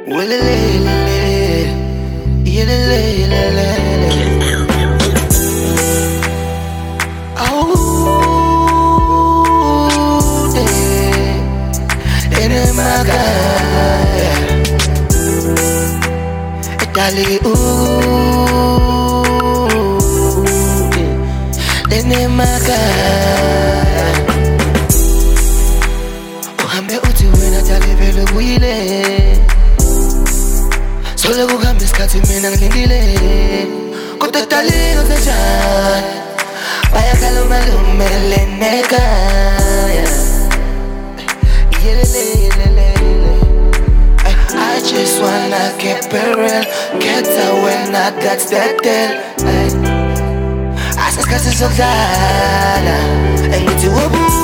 Dali Dene magaya uhambe uthi wena dali vele kuyile sole kuhambe isikhathi mina ngilindile kodwa dali usenjani bayakhala umalumele nekaya I just wanna get real, get away, not that's that deal. I just got to so glad, and it's